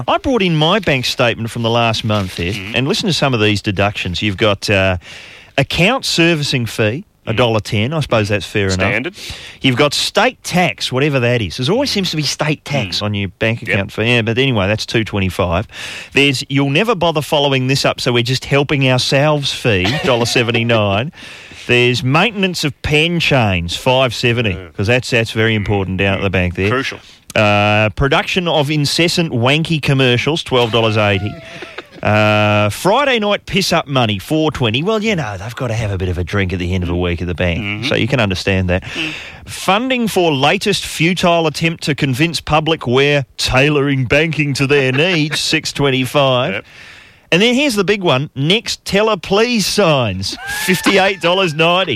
I brought in my bank statement from the last month there, and listen to some of these deductions. You've got account servicing fee, $1.10. I suppose that's fair Standard. enough. You've got state tax, whatever that is. There always seems to be state tax on your bank account fee. Yeah, but anyway, that's $2.25. There's you'll never bother following this up, so we're just helping ourselves fee, $1.79. There's maintenance of pen chains, $5.70, because that's very important down at the bank there. Crucial. Production of incessant wanky commercials, $12.80. Friday night piss-up money, $4.20. Well, they've got to have a bit of a drink at the end of a week at the bank, so you can understand that. Funding for latest futile attempt to convince public we're tailoring banking to their needs, $6.25. Yep. And then here's the big one, next teller please signs, $58.90.